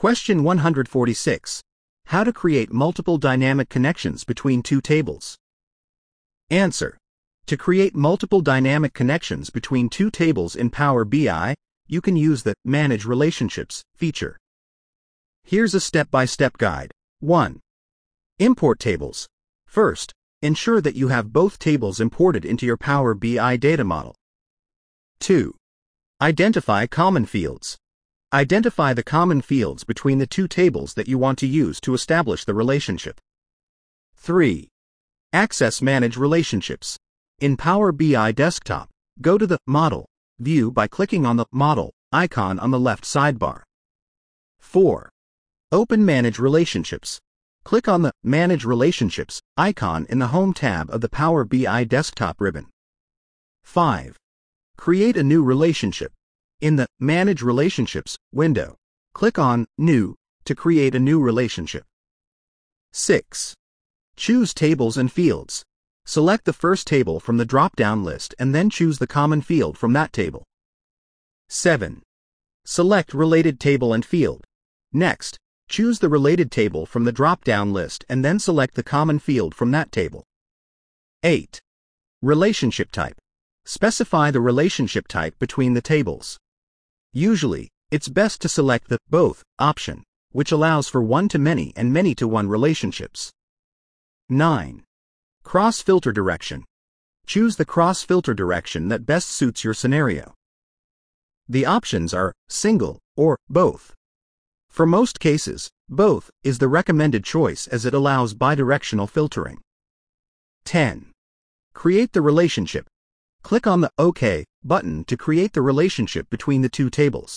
Question 146. How to create multiple dynamic connections between two tables. Answer. To create multiple dynamic connections between two tables in Power BI, you can use the Manage Relationships feature. Here's a step-by-step guide. 1. Import tables. First, ensure that you have both tables imported into your Power BI data model. 2. Identify common fields. Identify the common fields between the two tables that you want to use to establish the relationship. 3. Access Manage Relationships. In Power BI Desktop, go to the Model view by clicking on the Model icon on the left sidebar. 4. Open Manage Relationships. Click on the Manage Relationships icon in the Home tab of the Power BI Desktop ribbon. 5. Create a new relationship. In the Manage Relationships window, click on New to create a new relationship. 6. Choose Tables and Fields. Select the first table from the drop-down list and then choose the common field from that table. 7. Select Related Table and Field. Next, choose the related table from the drop-down list and then select the common field from that table. 8. Relationship Type. Specify the relationship type between the tables. Usually, it's best to select the Both option, which allows for one-to-many and many-to-one relationships. 9. Cross-filter direction. Choose the cross-filter direction that best suits your scenario. The options are Single or Both. For most cases, Both is the recommended choice as it allows bidirectional filtering. 10. Create the relationship. Click on the OK button to create the relationship between the two tables.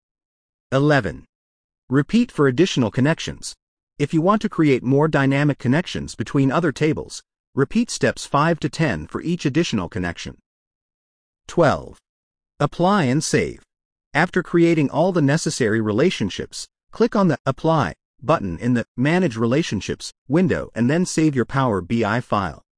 11. Repeat for additional connections. If you want to create more dynamic connections between other tables, repeat steps 5 to 10 for each additional connection. 12. Apply and save. After creating all the necessary relationships, click on the Apply button in the Manage Relationships window and then save your Power BI file.